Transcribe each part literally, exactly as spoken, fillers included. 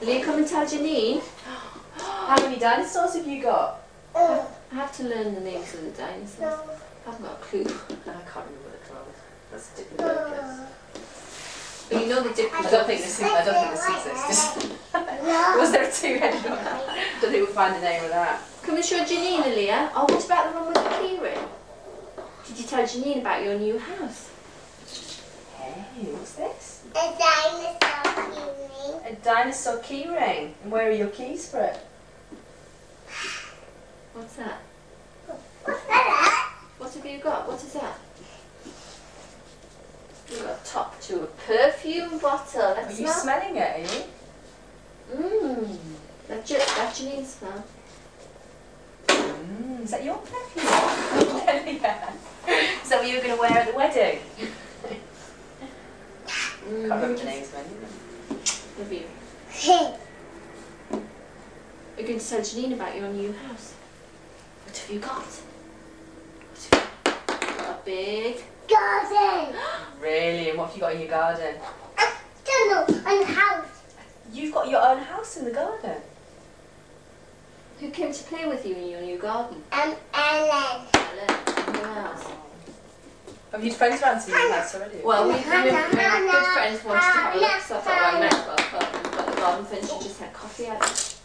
Will you come and tell Janine? How many dinosaurs have you got? I have to learn the names of the dinosaurs. I haven't got a clue. I can't remember the club. That's Diplodocus. But you know the I Diplodocus. don't think this. I don't think this exists. Was there a two-headed one? I don't think we'll find the name of that. Come and show Janine, Aaliyah. Oh, what about the one with the key ring? Did you tell Janine about your new house? Hey, what's this? A dinosaur keyring. A dinosaur key ring. And where are your keys for it? What's that? What's that? What have you got? What is that? You've got a top to a perfume bottle. Are Let's you smell. smelling it, are you? Mmm. That's just that Janine's smell. Mm, is that your perfume? Yeah. Is that what you were going to wear at the wedding? Mm. Can't remember the names of any of them. Love you. You're going to tell Janine about your new house. What have you got? What have you got? A big Garden. Really? And what have you got in your garden? I don't know. And house. You've got your own house in the garden. Who came to play with you in your new garden? Um, Ellen. Ellen. Who else? Have you had friends around to your house already? Well, we, we, we, my good friends wanted to have a look, so I thought, well, I might as well come. But the garden finished and just had coffee out of it.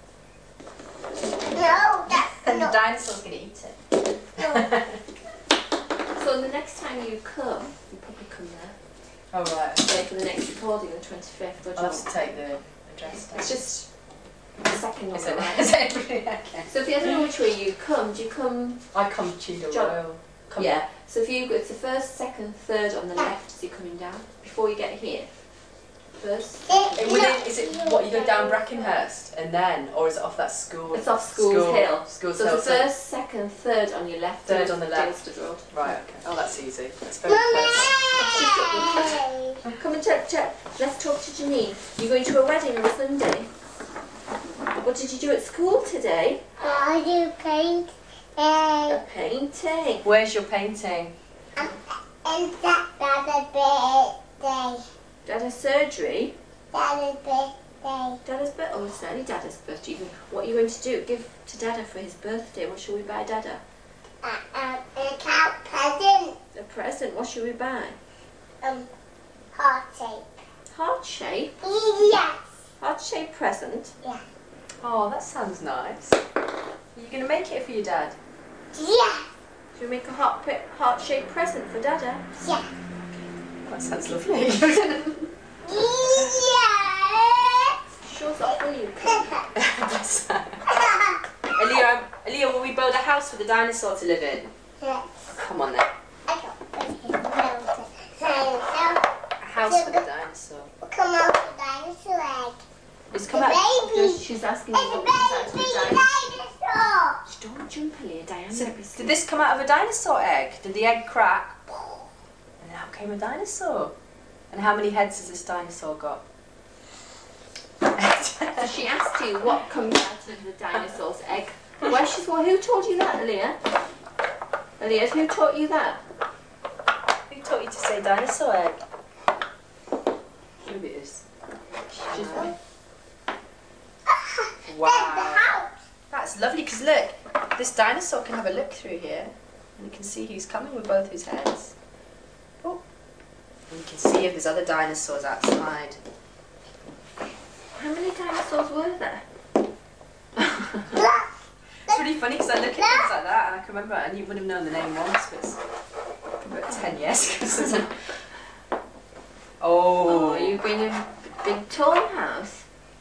No, that's And the not. dinosaur's going to eat it. No. So the next time you come, you probably come there. Oh, right. Stay for the next recording, the twenty-fifth. Or do I'll you have to want- take the address down. It's just the second Is number, it? right? Is it? Okay. So if you don't know which way you come, do you come? I come Tudor John. Royal. Come Yeah. So if you go, it's the first, second, third on the left as you're coming down. Before you get here. First. It, would it, is it what you go down Brackenhurst and then, or is it off that school? It's off Schools School- Hill. Schools So Hill. the first, second, third on your left. Third is on the left. Dalesford Road. Right. Okay. Oh, that's easy. That's very close. Mommy. Come and check, check. Let's talk to Janine. You're going to a wedding on Sunday. What did you do at school today? Are you paint? A And painting. Where's your painting? and that that's a birthday. Dada's surgery. That's a birthday. Dada's birthday. Oh, it's nearly Dada's birthday. What are you going to do? Give to Dada for his birthday. What shall we buy Dada? Uh, um, a cat present. A present. What shall we buy? Um, heart shape. Heart shape. Yes. Heart shape present. Yeah. Oh, that sounds nice. Are you going to make it for your dad? Yeah. Should we make a heart heart shaped present for Dada? Yeah. That sounds lovely. Yeah. Shows off when you come. That's Aaliyah, Aaliyah, will we build a house for the dinosaur to live in? Yes. Come on then. I got this. Dinosaur. A house for the dinosaur. Come out the dinosaur egg. It's The come out. baby. She's asking It's me a what comes out of the baby dinosaur. dinosaur. Shh, don't jump, Aaliyah. Diana. So, might be asleep. did this come out of a dinosaur egg? Did the egg crack? And out came a dinosaur. And how many heads has this dinosaur got? So she asked you what comes out of the dinosaur's egg. Where she's well, who told you that, Aaliyah? Aaliyah, who taught you that? Who taught you to say dinosaur egg? Maybe it is. She's Wow. That's the house. That's lovely because look, this dinosaur can have a look through here and you can see who's coming with both his heads. Oh. And you can see if there's other dinosaurs outside. How many dinosaurs were there? It's really funny because I look at things like that and I can remember, and you would have known the name once, but it's about ten years. Cause it's Oh, oh. you've been in a big tall house.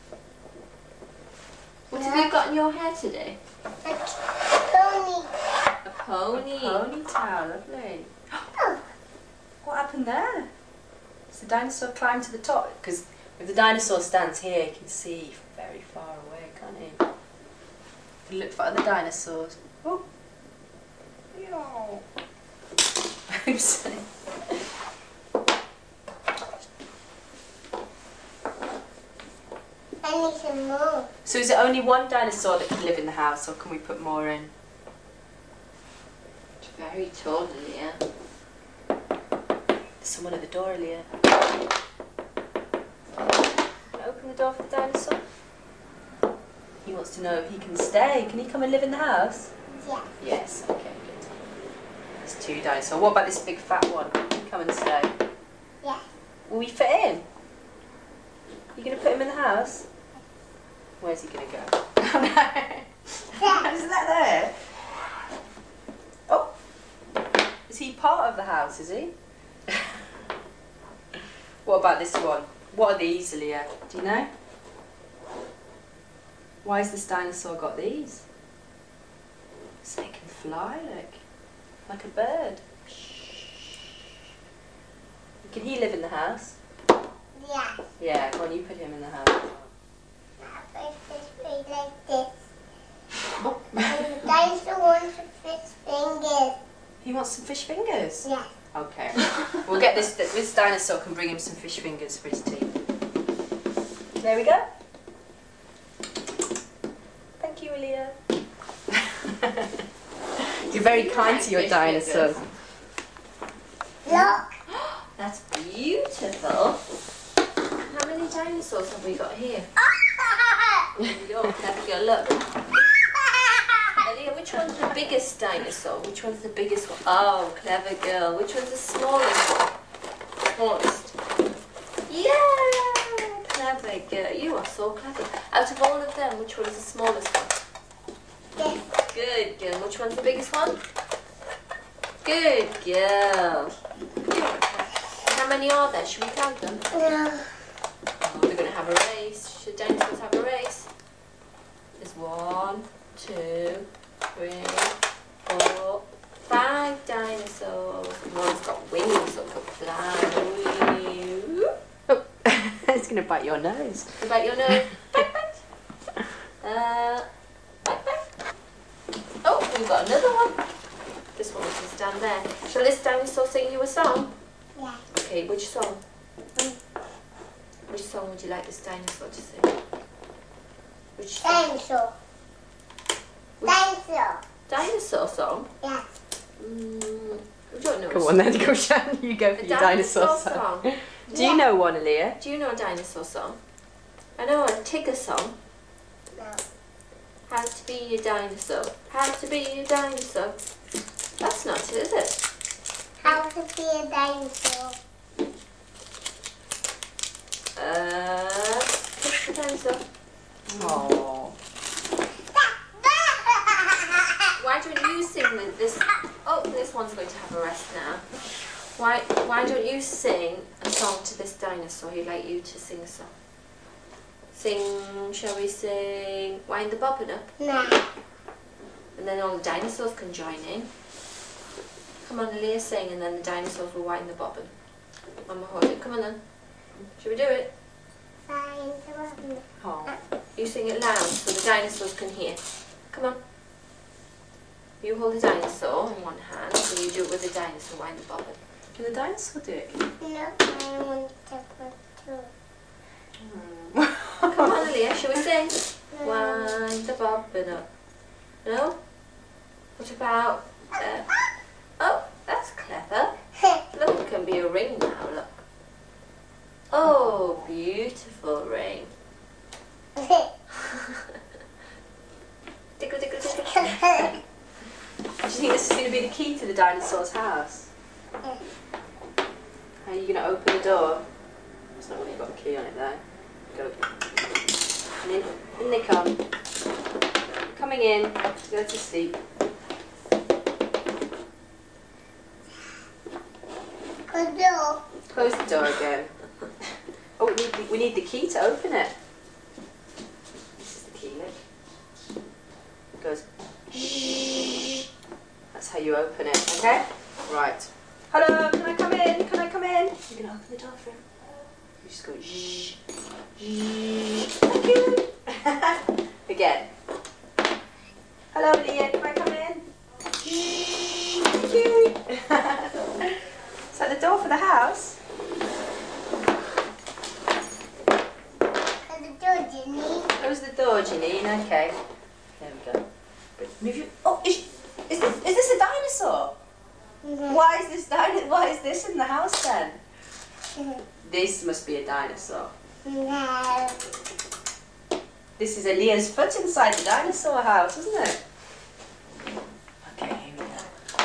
What have you got in your hair today? A pony. A pony. Ponytail, lovely. What happened there? Does the dinosaur climb to the top? Because if the dinosaur stands here, you can see very far away, can't you? If you look for other dinosaurs. Oh. Oops. I need some more. So is it only one dinosaur that can live in the house, or can we put more in? It's very tall, Aaliyah. There's someone at the door, Leah. Can I open the door for the dinosaur? wants to know if he can stay. Can he come and live in the house? Yeah. Yes, okay, good. There's two dinosaurs. What about this big fat one? Can he come and stay? Yeah. Will we fit in? You going to put him in the house? Where's he going to go? Oh no! Is that there? Oh! Is he part of the house, is he? What about this one? What are these, Leah? Do you know? Why has this dinosaur got these? So it can fly, look. Like a bird. Can he live in the house? Yeah. Yeah, go on, you put him in the house. I fish feet like this. And the dinosaur wants to fish fingers. He wants some fish fingers? Yeah. Okay. We'll get this, this dinosaur can bring him some fish fingers for his tea. There we go. Thank you, Leah. You're very kind to your Fish dinosaurs. fingers. Look. That's beautiful. How many dinosaurs have we got here? There we go. Clever girl, look. Leah, which one's the biggest dinosaur? Which one's the biggest one? Oh, clever girl. Which one's the smallest one? Smallest. Yeah! Clever girl. You are so clever. Out of all of them, which one's the smallest one? This. Good girl. Which one's the biggest one? Good girl. How many are there? Should we count them? No. Oh, we're going to have a race. Should dinosaurs have a race? There's one, two, three, four, five dinosaurs. One's got wings, so it could fly. Wee. Oh, it's going to bite your nose. What about your nose? Bite, bite. Uh, bite, bite. Oh, we've got another one. This one can stand there. Shall this dinosaur sing you a song? Yeah. Okay, which song? Which song would you like this dinosaur to sing? Which song? Dinosaur. Which Dinosaur. dinosaur song? Yeah. Mm, I don't know. Come a on then, song. go Shan, you go for A your dinosaur dinosaur song. song. Do you know one, Leah? Do you know a dinosaur song? I know a Tigger song. No. How to be a dinosaur. How to be a dinosaur. That's not it, is it? How to be a dinosaur. Uh, what's the dinosaur? Oh. Why don't you sing the- this? Oh, this one's going to have a rest now. Why? Why don't you sing a song to this dinosaur? He'd like you to sing a song. Sing, shall we sing Wind the Bobbin Up? No. And then all the dinosaurs can join in. Come on, Leah, sing, and then the dinosaurs will wind the bobbin. Mama, hold it. Come on then. Should we do it? Find the button. Oh. You sing it loud so the dinosaurs can hear. Come on. You hold the dinosaur in one hand, and you do it with the dinosaur, wind the bobbin. Can the dinosaur do it? No, I want to put two. Come on, Leah, shall we sing? Wind the bobbin up. No? What about... Uh, oh, that's clever. Look, it can be a ring now, look. Oh, beautiful ring. Tickle, tickle, tickle. Do you think this is going to be the key to the dinosaur's house? How are you going to open the door? It's not really got a key on it though. Go. And in, in they come. Coming in. Go to sleep. Good door. Close the door again. Oh, we need the, we need the key to open it. This is the key, look. It goes. Shh. That's how you open it, okay? Right. Hello, can I come in? Can I come in? You're gonna open the door for him. You just go shh. Shh. Thank you. Again. Hello, Leah, can I come in? Shh. Thank you. Is that the door for the house? And the door, Jenny. Close the door, Janine. Okay. There we go. But move you. Oh, is, is this is this a dinosaur? Why is this dino? Why is this in the house then? This must be a dinosaur. No. This This is Aaliyah's foot inside the dinosaur house, isn't it? Okay, here we go.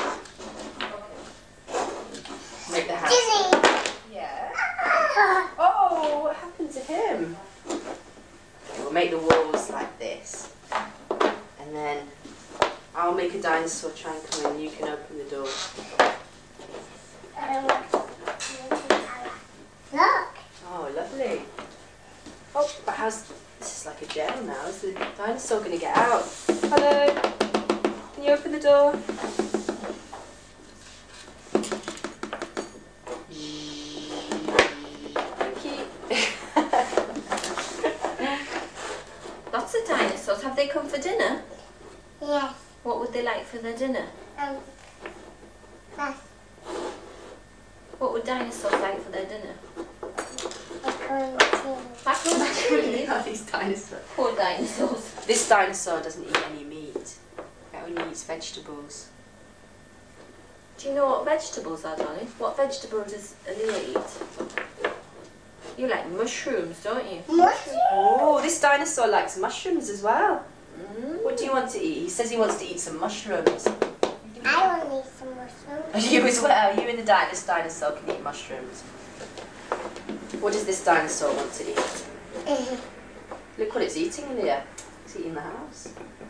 Make the house. Disney. Yeah. Oh, what happened to him? Okay, we'll make the walls like this. And then I'll make a dinosaur try and come in. You can open the door. Um, Look. Oh, lovely. Oh, but how's... This is like a jail now. Is the dinosaur going to get out? Hello? Can you open the door? Thank you. Lots of dinosaurs. Have they come for dinner? Yes. What would they like for their dinner? Um. That's What would dinosaurs like for their dinner? macaroni and cheese. Macaroni and cheese? Oh, these dinosaurs. Poor dinosaurs. This dinosaur doesn't eat any meat. It only eats vegetables. Do you know what vegetables are, darling? What vegetables does Aaliyah eat? You like mushrooms, don't you? Mushroom. Oh, this dinosaur likes mushrooms as well. Mm. What do you want to eat? He says he wants to eat some mushrooms. I want to eat some mushrooms. You as well. You and the di- this dinosaur can eat mushrooms. What does this dinosaur want to eat? Look what it's eating, Leah. It's eating the house.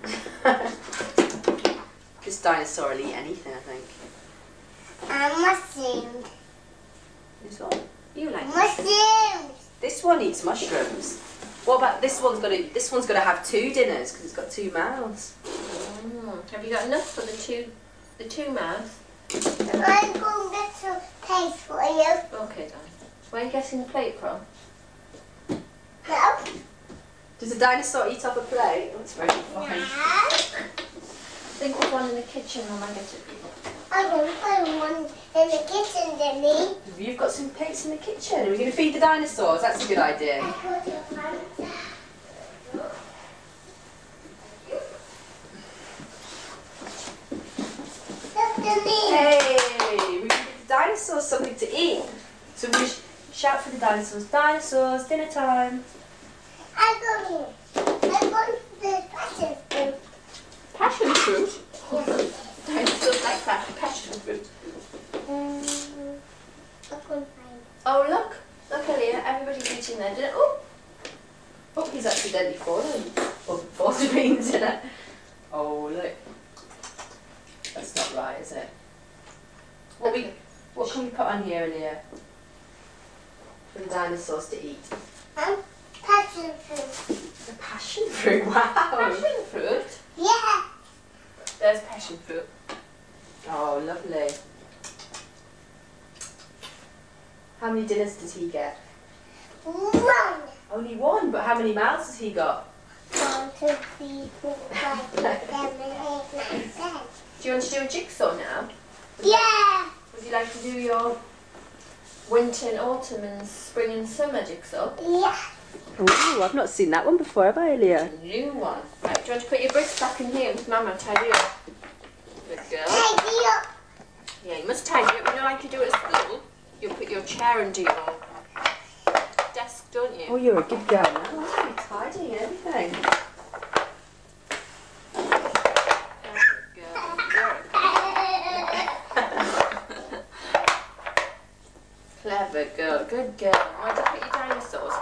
This dinosaur will eat anything, I think. And mushrooms. This one? You like Mushrooms. This one eats mushrooms. What about this one's got to? This one's got to have two dinners because it's got two mouths. Mm. Have you got enough for the two, the two mouths? I'm going to get some paste for you. Okay, darling. Where are you getting the plate from? No. Does a dinosaur eat off a plate? That's very fine. No. I think there's one in the kitchen, Mum. I get it. I'm going to put one in the kitchen, Denny. You've got some plates in the kitchen. Are we going to feed the dinosaurs? That's a good idea. I put it on. Look, Denny. Hey, we can give the dinosaurs something to eat. So we sh- shout for the dinosaurs. Dinosaurs, dinner time. I'm going. I'm going to the passion fruit. Passion fruit. Yes. Dinosaurs like pa- passion fruit. Um, I couldn't find it. Oh, look. Look, Aaliyah. Everybody's eating their dinner. Oh. Oh, he's accidentally fallen. Or fallen being dinner. Oh, look. That's not right, is it? What we, what can we put on here, Leah? For the dinosaurs to eat. Um, passion fruit. The passion fruit. Wow. Passion fruit. Yeah. There's passion fruit. Oh, lovely. How many dinners does he get? One. Only one, but how many mouths has he got? One, two, three, four, five, six, seven, eight, nine, ten. Do you want to do a jigsaw now? Yeah. Would you like to do your winter and autumn and spring and summer jigsaw? Yeah. Oh, I've not seen that one before, have I, Leah? A new one. Right, do you want to put your bricks back in here with Mama? Tidy up. Good girl. Tidy up. Yeah, you must tidy up. You know, like you do at school. You put your chair under your desk, don't you? Oh, you're a good girl now. You're tidying everything. Good girl. Clever girl. Good girl. Where do you put your dinosaurs?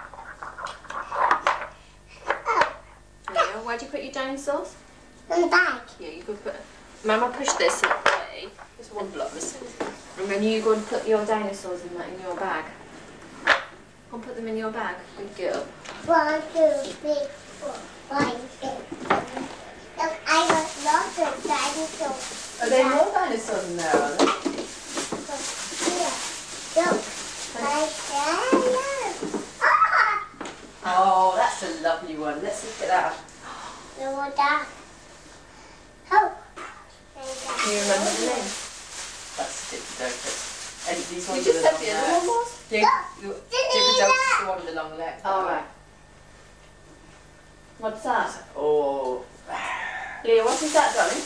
Yeah, where do you put your dinosaurs? In the bag. Yeah, you could put. Mama, push this away. There's one block missing. And then you go and put your dinosaurs in that in your bag. I'll put them in your bag. Good girl. One, two, three, four, five, six, seven. Look, I got lots of dinosaurs. Are there more dinosaurs in there, are there? Look, here. Look. My dinosaurs. Ah! Oh, that's a lovely one. Let's look at that. Look at that. Oh. Do you remember the name? That's Diplodocus. And these You ones just are said the the long other legs. one was? Yeah, the- Diplodocus is the one with the long legs. Oh, right. What's that? Oh. Leah, what is that, darling?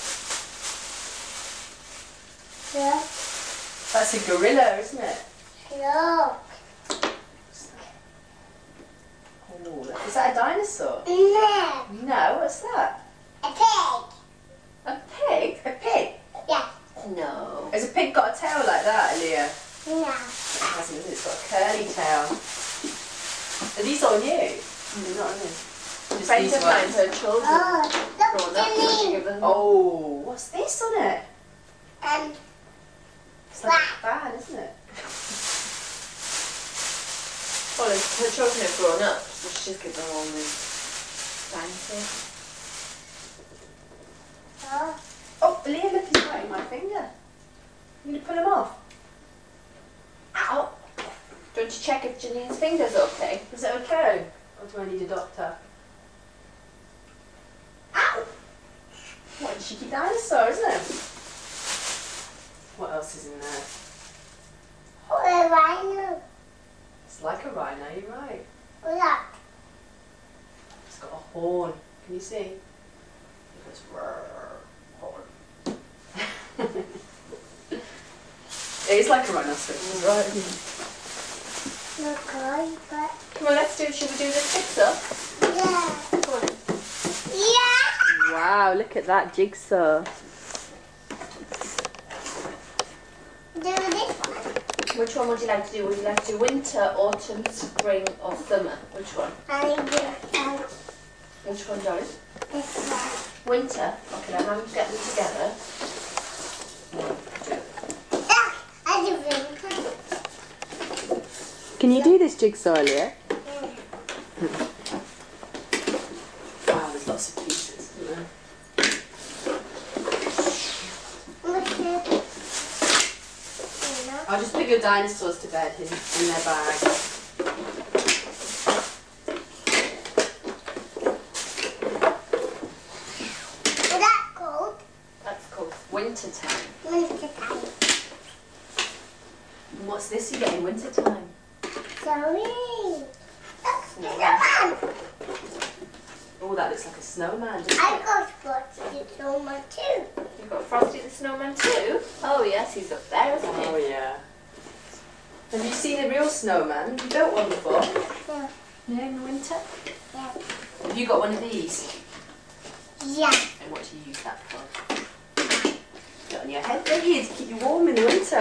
Look. That's a gorilla, isn't it? Look. Oh, that's Is that a dinosaur? No. No, what's that? A pig. A pig? A pig? Yeah. No. Has a pig got a tail like that, Aaliyah? No. It hasn't, has it? It's got a curly tail. Are these all new? Mm, not new. Just Friends these of mine, ones. her children Oh, grown look up. at She me. give them Oh, what's this on it? Um, It's like a fan, isn't it? Well, it's- her children have grown up, so she just gives them all these dinosaurs. oh, Oh, Aaliyah, look, he's biting my finger. You going to pull him off? Ow! Don't you check if Janine's finger's okay? Is it okay? Or do I need a doctor? Ow! What a cheeky dinosaur, isn't it? What else is in there? what a rhino. It's like a rhino, you're right. Look. It's got a horn. Can you see? It goes roar, horn. It is like a rhinoceros, right? Look, I but Come on, let's do, should we do this jigsaw? yeah. Come on. Yeah. Wow, look at that jigsaw. Do this one. Which one would you like to do? Would you like to do winter, autumn, spring or summer? Which one? I do um, Which one, darling? this one. Winter. Okay, then I'm going to get them together. Ah, I do this one. Can you do this jigsaw, Aaliyah? Wow, there's lots of pieces, isn't there? Look at it. I'll just put your dinosaurs to bed in, in their bag. Is that cold? That's called winter time. Winter time. And what's this you get in winter time? Sorry. Look, No. snowman. Oh, that looks like a snowman, doesn't I it? got spots to snowman too. You've got Frosty the Snowman too? Oh yes, he's up there, isn't he? Oh, yeah. Have you seen a real snowman? Have you built one before? Yeah. Yeah, in the winter. Yeah. Have you got one of these? Yeah. And what do you use that for? Put it on your head, don't you, to keep you warm in the winter.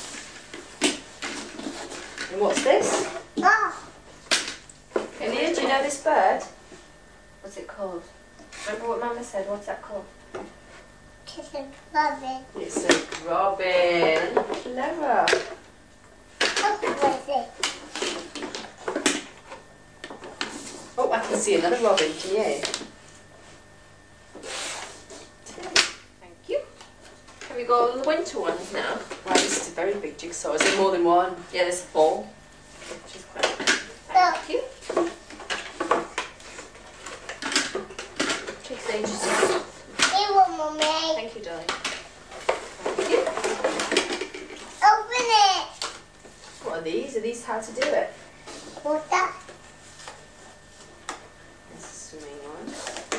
And what's this? Oh. Aaliyah, do you know this bird? What's it called? Remember what Mama said? What's that called? Kiss and robin. It's a robin. Clever. Look, what is it? Oh, I can see another robin, can you? Thank you. Have we got all the winter ones now? Wow, this is a very big jigsaw. Is there more than one? Yeah, there's four. Which is quite Look. Thank you. Takes ages to Here one, Mommy. Thank you, darling. Thank you. Open it. What are these? Are these how to do it? What's that? This is swimming one.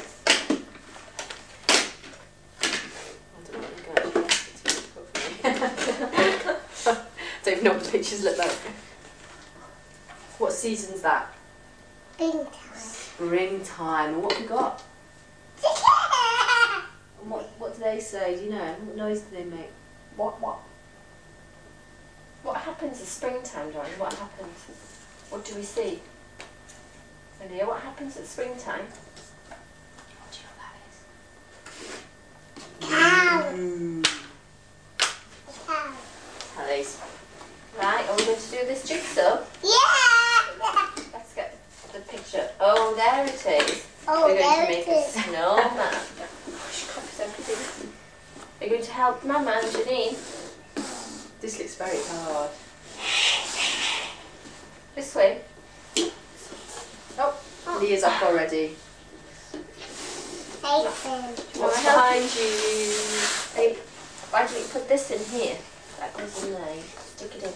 I don't know what I'm going to It's difficult for me. Don't even know what the pictures look like. What season's that? Pink time. Springtime. And what have we got? And what, what do they say? Do you know? What noise do they make? What, what? What happens in springtime, darling? What happens? What do we see? Olivia, what happens at springtime? What do you know that is? Cow. Mm. Cow. Alice. Right, are we going to do this jigsaw? Yeah. Let's get the picture. Oh, there it is. Oh, We're going there to make it a is. snowman. Oh, she copies everything. Are you going to help Mama and Janine? This looks very hard. This way. Oh, Leah's up already. Hey, What's What's behind behind you? Hey, why don't you put this in here? That goes in there. You stick it in.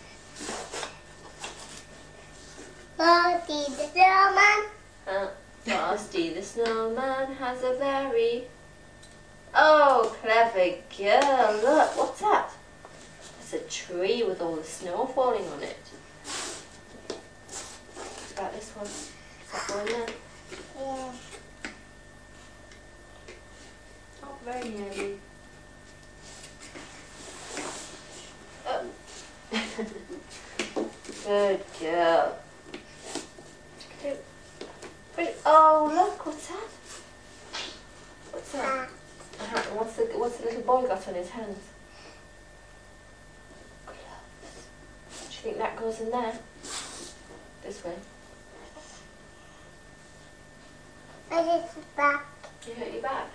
Frosty the snowman. Uh, Frosty the Snowman has a very... Oh, clever girl. Look, what's that? It's a tree with all the snow falling on it. What about this one? Does that go in there? Yeah. Not very nearly. Oh. Good girl. Oh, look, what's that? What's that? Uh, what's the what's the little boy got on his hands? Gloves. Do you think that goes in there? This way. I hit the back. You hurt your back.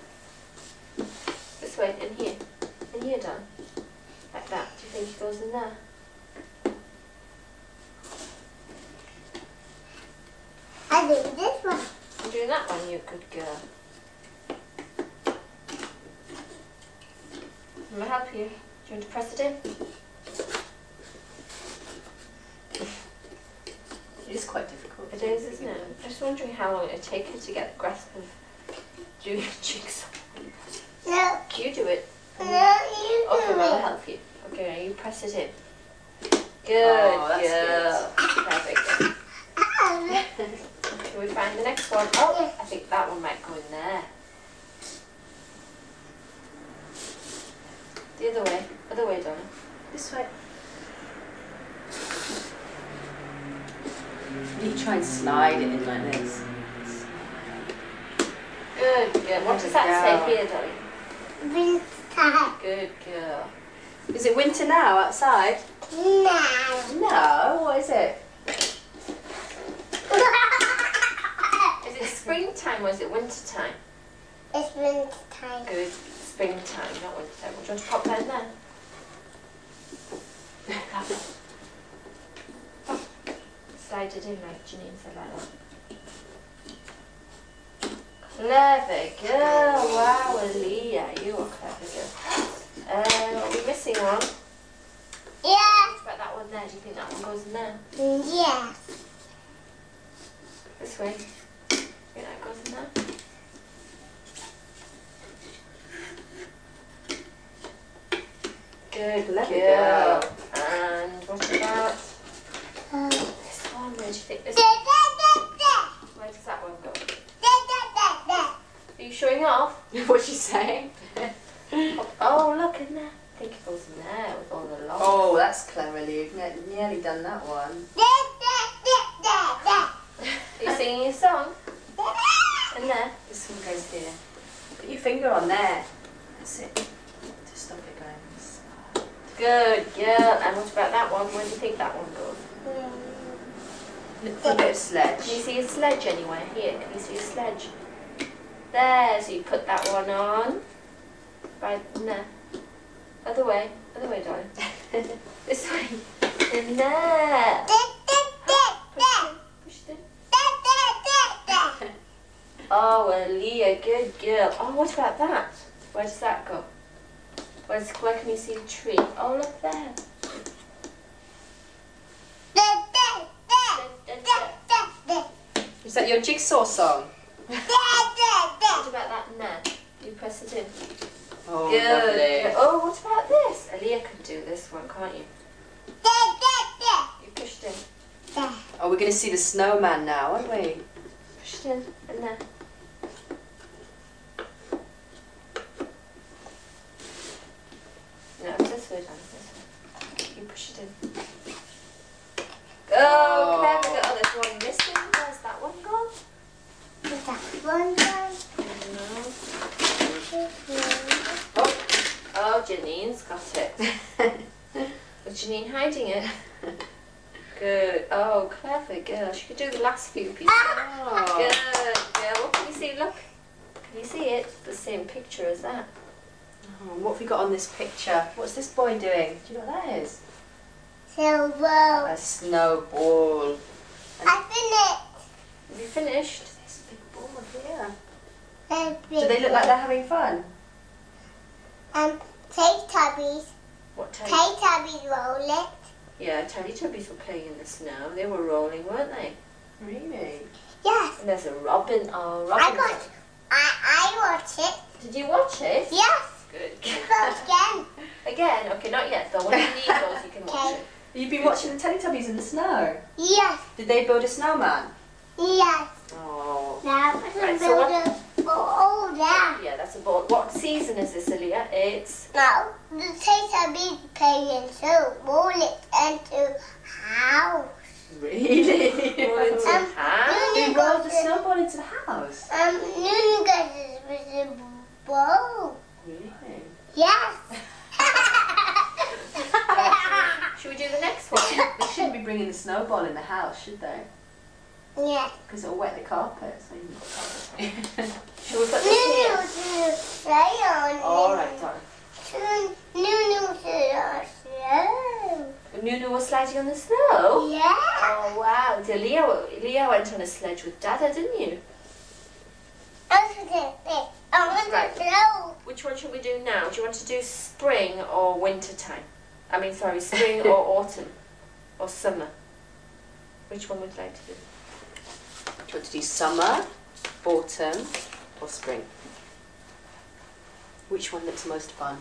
This way, in here. In here, Don. Like that. Do you think it goes in there? I think this one. I'm doing that one, you good girl. I'm gonna help you. Do you want to press it in? It is quite difficult. It is, isn't it? I'm just wondering how long it would take you to get the grasp of doing a jigsaw. No. You do it. No, you do Okay, well, I'll it. help you. Okay, you press it in. Good Oh, that's girl. Perfect. Shall we find the next one? Oh, I think that one might go in there. The other way. Other way, Donna. This way. You try and slide it in like this. Good girl. What does that say here, Dolly? Winter time. Good girl. Is it winter now outside? No. No, what is it? Is it springtime or is it winter time? It's winter time. Good. Springtime, not winter time. Do you want to pop that in there? Slide it in like Janine said, like that. Clever girl. Wow, Aaliyah, you are clever girl. Uh, are we missing one? Yes. What about that one there? Do you think that one goes in there? Yes. This way. Do you think that goes in there? Good Clever girl. girl. And what about Um, this one? Where do you think this da, one? da, da, da. Where does that one go? Da, da, da, da. Are you showing off? What's she saying? Oh, look in there. I think it goes in there with all the locks. Oh, that's cleverly. You've ne- nearly done that one. Da, da, da, da, da. Are you singing a song? In there? This one goes here. Put your finger on there. That's it. To stop it going this side. Good girl. And what about that one? Where do you think that one goes? Look for a bit of sledge. Can you see a sledge anywhere? Here, can you see a sledge? There, so you put that one on. Right in there. Other way. Other way, darling. This way. In there. Da, da, da, da. Push it in. Da, da, da, da. Oh, Aaliyah, good girl. Oh, what about that? Where does that go? Where's, where can you see the tree? Oh, look there. Da, da, da. Da, da, Da, da. da, da. Is that your jigsaw song? Da, da, da. What about that in there? You press it in. Oh, Good. lovely. Oh, what about this? Aaliyah can do this one, can't you? Da, da, da. You pushed in. Da. Oh, we're going to see the snowman now, aren't we? Pushed in. In there. No, it's this way, Dan. This way. You push it in. Oh, Oh. clever girl. Oh, there's one missing. Where's that one gone? Is that one time? Oh, oh, Janine's got it. Was Janine hiding it? Good. Oh, clever girl. She could do the last few pieces. Oh. Good girl. What can you see? Look. Can you see it? It's the same picture as that. Oh, what have we got on this picture? What's this boy doing? Do you know what that is? Silver. A snowball. I finished. Have you finished? This big ball here. A Do they look like they're having fun? Um, Teletubbies. What time? Teletubbies roll it. Yeah, Teletubbies were playing in the snow. They were rolling, weren't they? Really? Yes. And there's a robin. Oh, robin. I got. I I watch it. Did you watch it? Yes. Good. Go again. Again? Okay, not yet though. When you need those, you can watch Okay. it. You've been watching the Teletubbies in the snow. Yes. Did they build a snowman? Yes. kids. No, the taste of big playing so roll it into house. Really? Roll into Um, the house. Who rolled the snowball into the house? Um, Nunu got this with a bowl. Really? Yes. Should we do the next one? They shouldn't be bringing the snowball in the house, should they? Yes. Because it'll wet the carpet. So you can put carpet. Should we put this here? Nunu to lay on. All right, darling. Nunu to slow. Nunu was sliding on the snow? Yeah. Oh wow. So Leo, Leo went on a sledge with Dada, didn't you? I want to I want Right. to blow. Which one should we do now? Do you want to do spring or winter time? I mean, sorry, spring or autumn or summer? Which one would you like to do? Do you want to do summer, autumn, or spring? Which one looks most fun?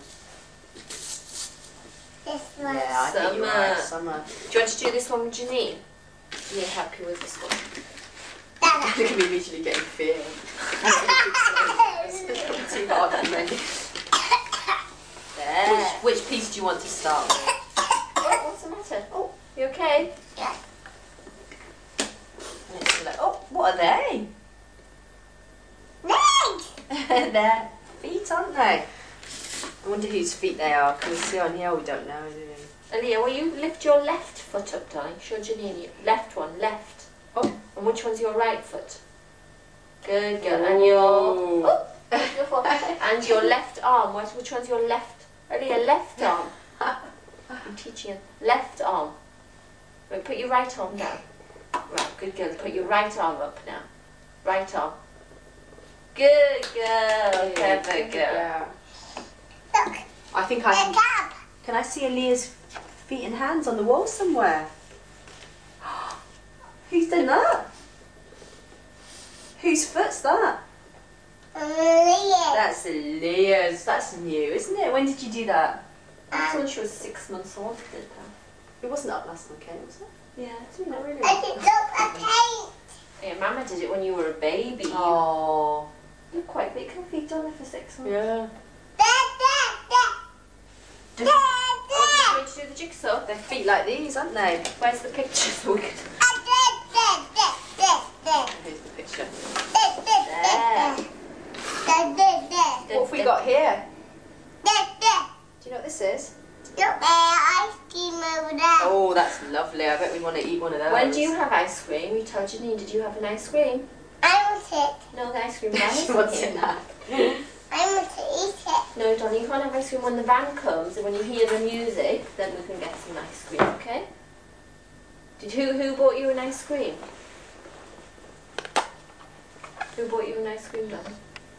This one. Yeah, I think you're right. Summer. Summer. Do you want to do this one with Janine? You're happy with this one? Dada. Look at me immediately getting fear. It's too hard for me. There. Which, which piece do you want to start with? Oh, what's the matter? Oh, you okay? Yeah. And it's like, oh, what are they? Leg. They're feet, aren't they? I wonder whose feet they are. Can we see on here? We don't know, do we? Aaliyah, will you lift your left foot up, darling? Show Janine. your Left one, left. Oh. And which one's your right foot? Good girl. And your... Oh, beautiful. And your left arm. What, which one's your left? Aaliyah, left arm. I'm teaching you. Left arm. Right, put your right arm down. Right, good girl. Put your right arm up now. Right arm. Good girl. Clever girl. Yeah. Look. I think I The can. cap. Can I see Aaliyah's feet and hands on the wall somewhere? Who's done that? Whose foot's that? Leg. That's Aaliyah's. That's new, isn't it? When did you do that? That's when she was six months old, did that. It wasn't up last weekend, was it? Yeah, it's not really. I picked up a paint. Yeah, Mama did it when you were a baby. Oh. You're quite big. Her feet done it for six months. Yeah. Da, da, da. Da, da. Oh, did you going to do the jigsaw? Their feet like these, aren't they? Where's the picture so we can... Ah, da, da, da, da, da. Here's the picture. Da, da, da, da. Da, da, da. What have we got here? Da, da. Do you know what this is? Look, uh, ice cream over there. Oh, that's lovely. I bet we want to eat one of those. When do you have ice cream? You told Janine, did you have an ice cream? I want it. No, the ice cream van She isn't wants here. it now. I want to eat it. No, darling, you can't have ice cream when the van comes, and when you hear the music, then we can get some ice cream, okay? Did who who bought you an ice cream? Who bought you an ice cream, darling?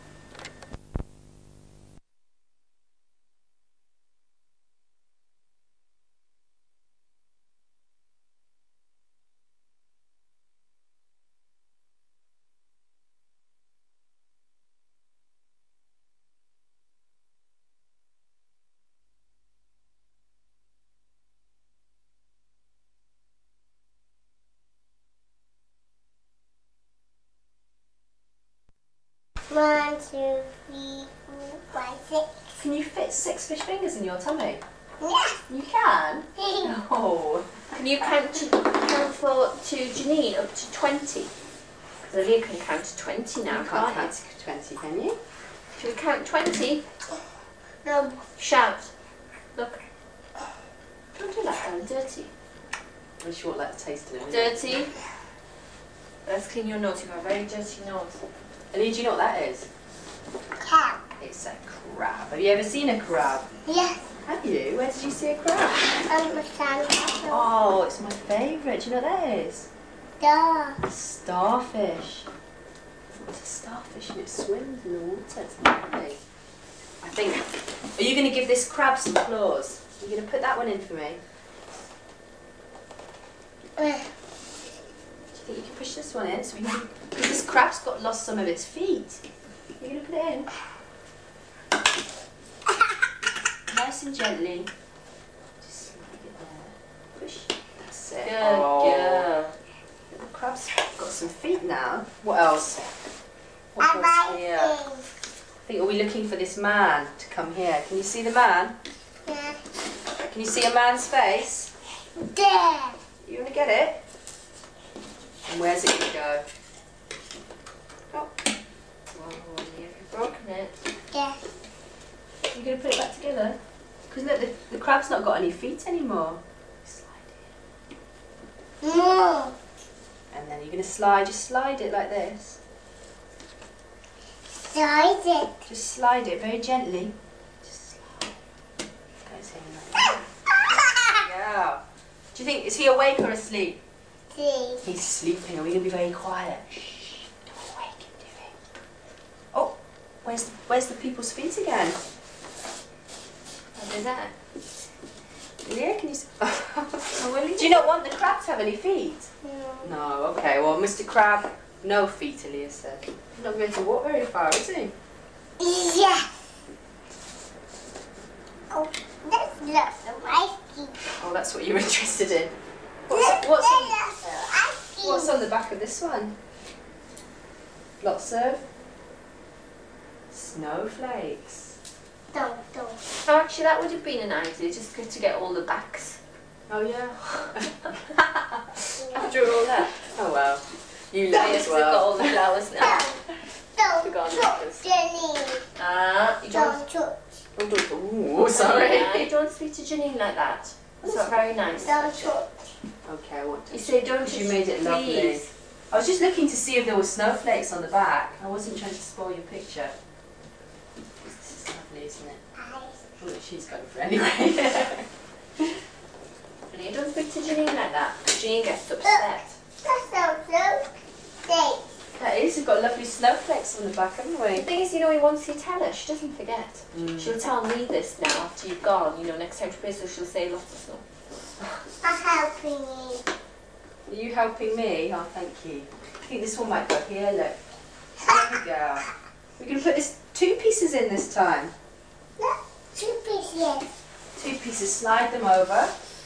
One, two, three, four, five, six. Can you fit six fish fingers in your tummy? Yeah. You can? Oh. Can you count to count for to Janine up to twenty? Because Olivia can count to twenty now, You can't can't you? count to twenty, can you? Should we count twenty? No. Shout. Look. Don't do that, darling. Dirty. Well, she won't let the taste in it. Dirty. Let's clean your nose. You've got a very dirty nose. Ellie, do you know what that is? Cap. It's a crab. Have you ever seen a crab? Yes. Have you? Where did you see a crab? I'm a sandcastle. Oh, it's my favourite. Do you know what that is? Duh. A starfish. It's a starfish and it swims in the water. It's lovely. I think. Are you going to give this crab some claws? Are you going to put that one in for me? Uh, Do you think you can push this one in? So we can. Because this crab's got lost some of its feet. Are you going to put it in? Nice and gently. Just slide it there. Push. That's it. Good Oh. girl. The crab's got some feet now. What else? What I else buy here? things. think, are we looking for this man to come here? Can you see the man? Yeah. Can you see a man's face? There. You want to get it? And where's it going to go? Oh. Well, you've broken it. Yeah. You're going to put it back together? Because look, the, the crab's not got any feet anymore. Slide it. No. And then you're going to slide, just slide it like this. Slide it. Just slide it very gently. Just slide. Goes in like that. Yeah. Do you think, is he awake or asleep? See. He's sleeping. Are we going to be very quiet? Shh. Don't wake him, do we? Oh, where's the, where's the people's feet again? What is that? Leah, can you see? Oh, will you? Do you not want the crab to have any feet? No. No, okay. Well, Mister Crab, no feet, Aaliyah said. He's not going to walk very far, is he? Yeah. Oh, that's lots of ice cream. Oh, that's what you're interested in. That's What's, what's, on, lots of ice cream. what's on the back of this one? Lots of snowflakes. Don't, don't. Oh, actually, that would have been an idea, just good to get all the backs. Oh, yeah. After all that. Oh, well. You Yeah, love yes, as we've got well. all the flowers now. Don't Forgotten touch this. Jenny. Ah, you don't. Don't touch. Ooh, sorry. Yeah, you don't speak to Janine like that. That's not very nice. Don't touch. Okay, I want to. You say don't Because you touch, made it lovely. please. I was just looking to see if there were snowflakes on the back. I wasn't trying to spoil your picture. This is lovely, isn't it? Ice. Well, she's going for it anyway. You don't speak to Janine like that. Janine gets upset. That's so cute. Stay. That is, we've got lovely snowflakes on the back, haven't The we? thing is, you know, once you tell her, she doesn't forget. Mm. She'll tell me this now after you've gone. You know, next time she plays, so she'll say lots of stuff. I'm helping you. Are you helping me? Oh, thank you. I think this one might go here, look. There we go. We're going to put this two pieces in this time. Look, two pieces. Two pieces, slide them over.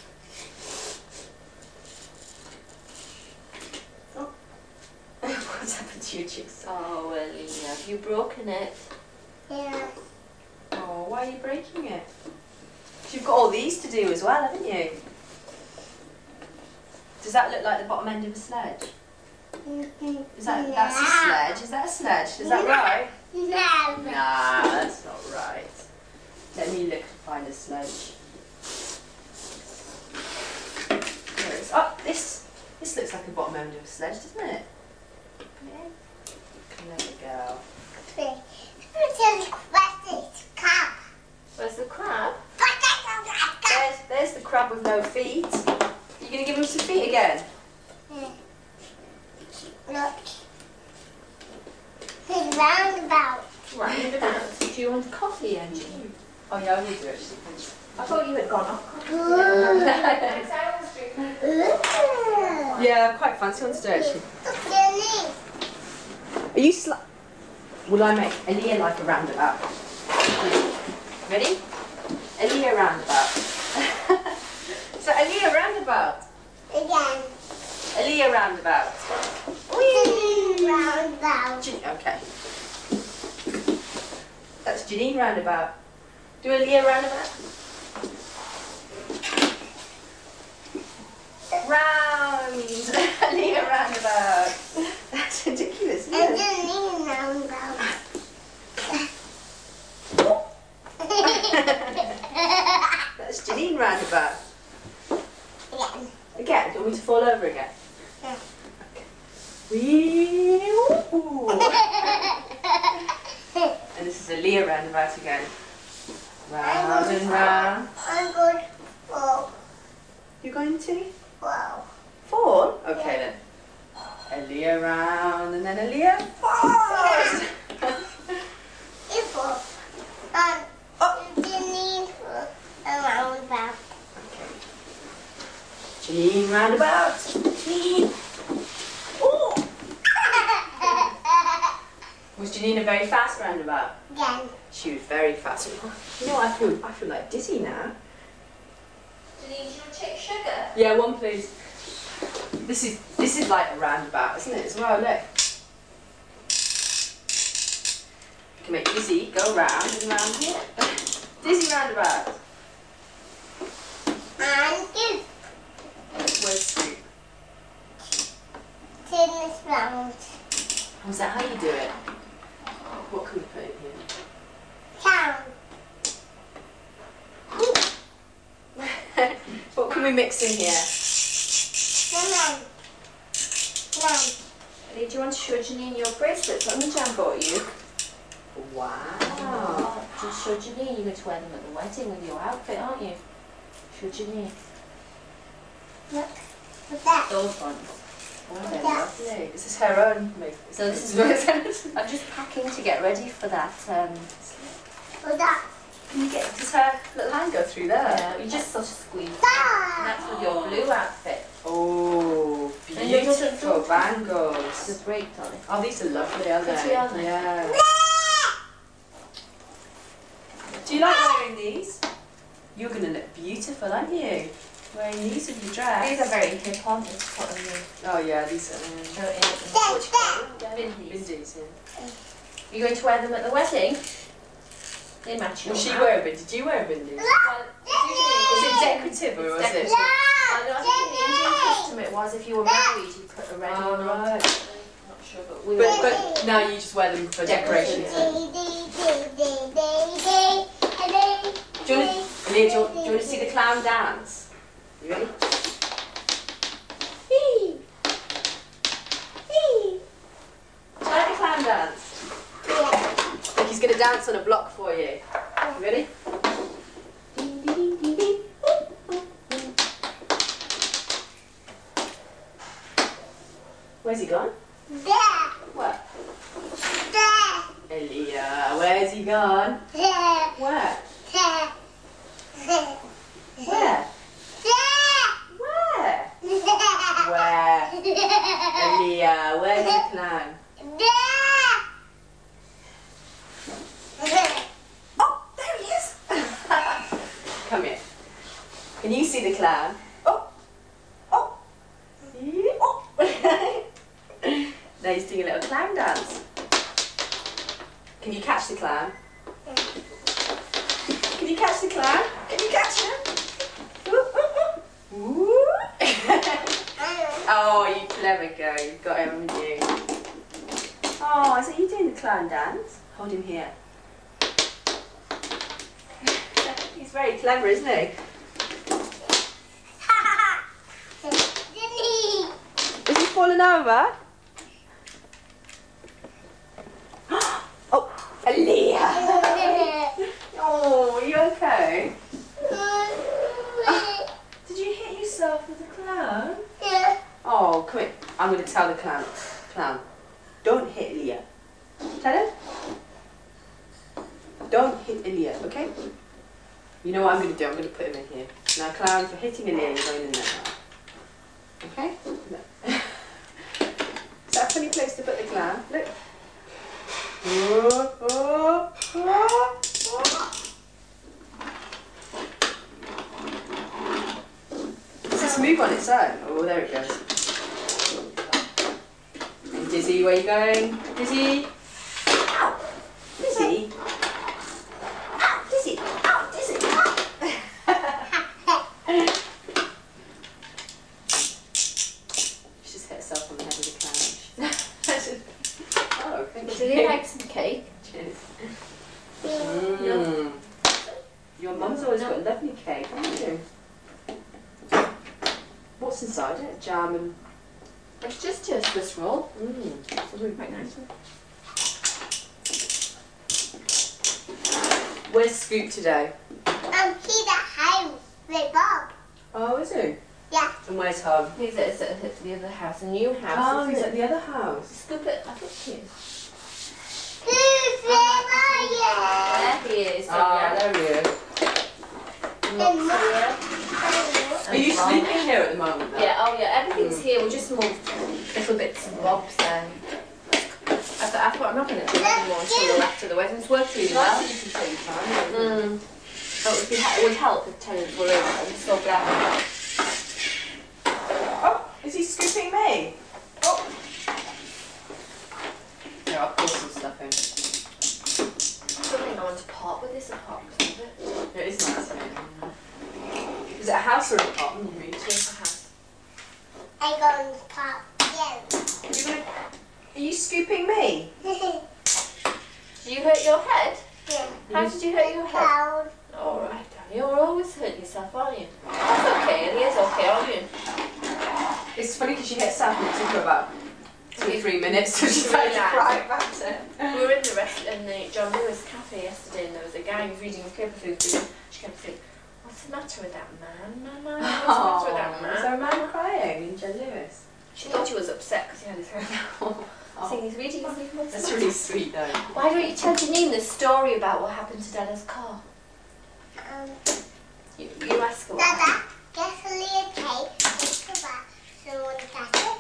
Oh. What's happened to your cheeks? Oh, well, Leah, have you broken it? Yeah. Oh, why are you breaking it? You've got all these to do as well, haven't you? Does that look like the bottom end of a sledge? Is that that's a sledge? Is that a sledge? Is that right? No. Nah, that's not right. Let me look and find a sledge. There it is. Oh, this this looks like a bottom end of a sledge, doesn't it? There we go. Three. Where's the crab? Where's the crab? There's there's the crab with no feet. You gonna give him some feet again? Look. He's roundabout. Roundabout. Do you want coffee, Angie? Oh yeah, I'll do it. I thought you had gone off. Ooh. Yeah, quite fancy one today actually. Look, Jenny. Are you sli- Will I make Aaliyah like a roundabout? Ready? Aaliyah roundabout. So Aaliyah roundabout. Again. Aaliyah roundabout. Jenny roundabout. Jan- okay. That's Janine roundabout. Do Aaliyah roundabout. Round. Aaliyah roundabout. That's ridiculous, isn't And it? Jenny roundabout. That's Janine roundabout. Again. Again, do you want me to fall over again? Yeah. Wee- And this is Aaliyah roundabout again. Round and round. I'm good. Whoa. You going to? Whoa. Fall? Okay then. Aaliyah round and then Aaliyah falls. Equal. Um, Oh. Jenny roundabout. Okay. Janine roundabout. Janine. Oh. Was Janine a very fast roundabout? Again. She was very fast. You know, I feel I feel like dizzy now. Janine, do you want to take sugar? Yeah, one please. This is this is like a roundabout, isn't it? As well, look. Come here, Dizzy, go round and round here. Dizzy roundabout. And give Where's Scoop? turn this round. Was that how you do it? What can we put in here? Count. What can we mix in here? Lemon. Lemon. Ellie, do you want to show Janine your bracelets that Imogen bought you? Wow. Just show Janine. You're going to wear them at the wedding with your outfit, aren't you? Show Janine. Look. What's that? Those ones. Oh, they're lovely. This is her own make. So this is what I'm just packing to get ready for that. Um, What's that? Can you get, does her little hand go through there? yeah, you just sort of squeeze. And Ah! that's with your blue outfit. Oh, And your little beautiful The bangles. break on it. Oh, these are lovely, aren't they? Pretty, aren't they? Yeah. Do you like wearing these? You're going to look beautiful, aren't you? Wearing these with your dress. These are very hip, aren't they? To put on you. Oh yeah, these are um, Show it in what you call them? Vindies. Vindies, yeah. You're going to wear them at the wedding? They match your Was she hat. wear a bindi? Did you wear a bindi? Well, Was it usually decorative or was It's it? I know, I think in the Indian custom it was if you were married you put a red Oh, one on. right. I'm not sure, but we But, were. but now you just wear them for decoration. Decoration, Do you want to, do you want to see the clown dance? You ready? Try the clown dance. Look, he's going to dance on a block for you. You ready? Where's he gone? What? Elia, where's he gone? Where? Where? Where? Where? Elia, where's the clown? Oh, there he is! Come here. Can you see the clown? Oh! Oh! Oh! Now he's doing a little clown dance. Can you catch the clown? Can you catch the clown? Can you catch him? Ooh. Oh, you clever girl. You've got him, haven't you? Oh, is that you doing the clown dance? Hold him here. He's very clever, isn't he? Is he falling over? Oh, Aaliyah! Oh, are you okay? Did you hit yourself with the clown? Oh, come here. I'm going to tell the clown. Clown, don't hit Aaliyah. Tell him. Don't hit Aaliyah, okay? You know what I'm going to do? I'm going to put him in here. Now, clown, for hitting Aaliyah, you're going in there now. Okay? No. Is that a funny place to put the clown? Look. Oh, oh, oh, oh. Does this move on its own? Oh, there it goes. And Dizzy, where are you going? Dizzy? Ow! Dizzy? Ow! Dizzy! Ow! Dizzy! She just hit herself on the head with a clown. Oh, thank Did you. he like some cake? Cheers. Mm. Your mum's always got lovely cake, haven't you? What's inside it? Jam and... It's just a Swiss roll. Mmm. It's really quite nice. Where's Scoop today? I'm here at home with Bob. Oh, is he? Yeah. And where's Hub? He's at, at the other house, a new house. Oh, isn't he's it? at the other house. Scoop it. I think he is. Who's There he is. Ah, there he is. Lots here. Are you sleeping here at the moment then? Yeah, oh yeah, everything's Mm. here. We just moved little bits and bobs and I thought, I thought I'm not going to do it anymore until after the wedding. It's worked really well. You can take your time. Mm. Oh, it, would be, it would help if tenants were in. I'm so glad. Oh, is he scooping me? Oh. Here, I'll pour some stuff in. something I want to part with this apartment, isn't it? It is nice. Is it a house or an apartment you moved to? It's a house. I'm going to pop you. You're gonna, are you scooping me? Did you hurt your head? Yeah. How did you hurt your head? Cold. Alright, Danny, you're always hurting yourself, aren't you? That's okay, it is okay, aren't you? It's funny because she hit South and it took her about two or three minutes so she started to cry about it. We were in the rest in the John Lewis cafe yesterday and there was a guy who was reading a paper through and she kept saying, what's the matter with that man, Mama? What's the matter with that man? Was there a man crying in John Lewis? She thought he was upset because he had his hair down. Oh. Saying he's reading his paper. That's really sweet though. Why don't you tell Janine the story about what happened to Dada's car? Um, You, you ask her what Dada, happened. guess a little cake. Think about someone got it.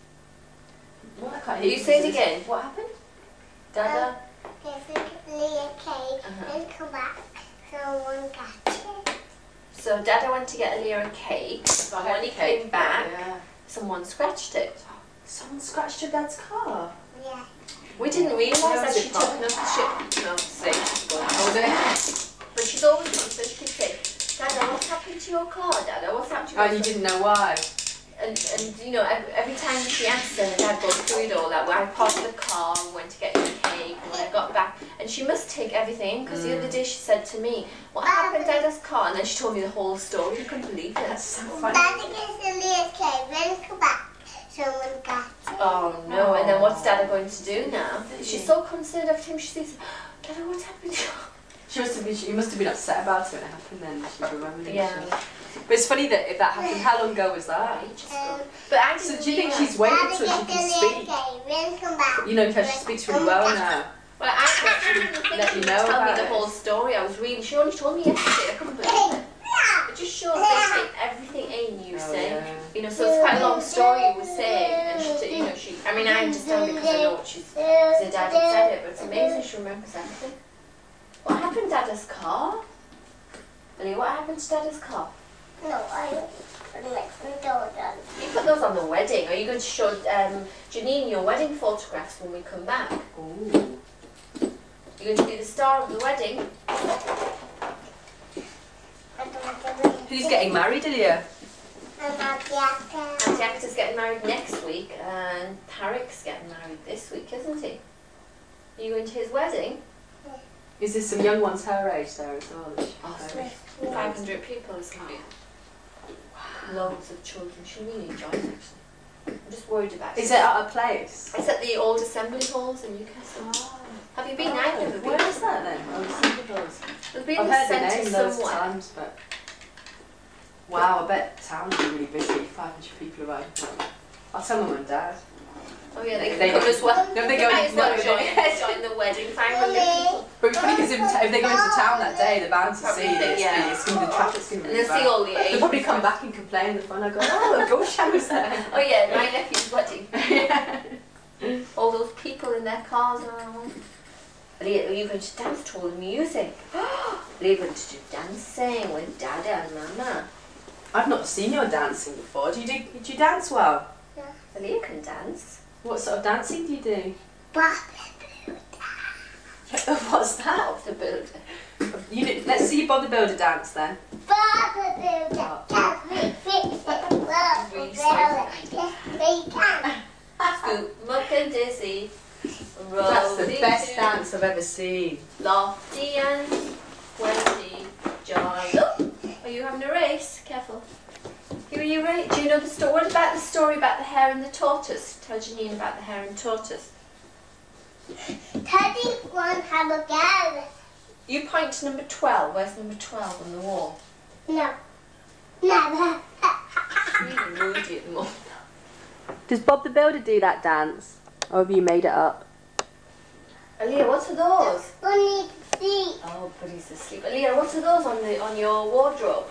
What? I can't hear You say it again. What happened? Dada? Guess a little cake. Uh-huh. Then come back. Someone got it. So Dada went to get Aaliyah a cake, but when he came back, someone scratched it. Someone scratched your dad's car. Yeah. We didn't realise No, that is she it took not? enough shit. No, say she's going. Was it? But she's always on, so she can say, Dada, what's happened to your car, Dada? What's happened to your Oh, car? you didn't know why? And, and you know, every, every time she answered, her dad goes through it all, like, well, I parked the car, went to get you a cake, and when I got back, and she must take everything in, because the other day she said to me, what happened to Dada's car? And then she told me the whole story. I couldn't believe it. That's so funny. Dada guess a little cake. Then come back. Someone got it. Oh no, and then what's Dada going to do now? She's so concerned every time she sees, Dada, what's happened to you? She must have been. She must have been upset about it when it happened. Then she remembered. Yeah. But it's funny that if that happened, how long ago was that? Um, But I So didn't do you think realise- she's waited Dada till she guess a can little speak? cake. Then come back. You know, because she speaks really well now. Well, I actually didn't think Let she you would know tell me about the it. whole story. I was really, she only told me yesterday. I couldn't believe it. It just shows they take everything in you Oh, say. yeah. You know, so it's quite a long story you were saying, and she, t- you know, she. I mean, I understand because I know what she's. Because her dad had said it, but it's amazing she remembers everything. What happened to Dada's car? Ellie, what happened to Dada's car? No, I put my door down. You put those on the wedding. Are you going to show um, Janine your wedding photographs when we come back? Ooh. You're going to be the star of the wedding. Who's getting married, Aaliyah? I'm not yet. Auntie Agatha's getting married next week, and Tarik's getting married this week, isn't he? Are you going to his wedding? Is there some young ones her age there as well? Oh, five hundred people is going to be loads of children. She'll really enjoy it, actually. I'm just worried about it. Is it at a place? It's at the old assembly halls in Newcastle. Oh. Have you been? I've never been. Where is that then? Oh, the Centre Hills. It'll be in I've the heard the centre name loads of somewhere. times, but wow, I bet town will be really busy. five hundred people around. I'll tell mum and dad. Oh yeah, they They- can come as well. No, they They go might as well no, join, they- join the wedding. five hundred people. But it's funny because if they go into town that day, they're bound to see Probably, this. yeah. It's going to be the traffic's going to And be they'll bad. see all the They'll Asians. probably come back and complain. The fun. I go, oh, gosh, I was there. Oh yeah, my nephew's wedding. Yeah. All those people in their cars around. Are you, are you going to dance to all the music? Are you going to do dancing with Dada and Mama? I've not seen your dancing before. Do you do? Do you dance well? Aaliyah can dance. What sort of dancing do you do? Bob. What's that? Of the builder. You do, let's see Bob the Builder dance then. Bob the Builder. Can we fix it? Bob the Really Builder. sorry. Yes, we can. Scoop, muck and dizzy. That's the rolling best to dance I've ever seen. Lofty and wendy, jolly. Oh, are you having a race? Careful. Here are you right? Do you know the story? What about the story about the hare and the tortoise? Tell Janine about the hare and tortoise. thirty-one have a girl. You point to number twelve. Where's number twelve on the wall? No. Never. It's really moody at the moment. Does Bob the Builder do that dance? Or have you made it up? Aaliyah, what are those? Only see. Oh, but he's asleep. Aaliyah, what are those on the on your wardrobe?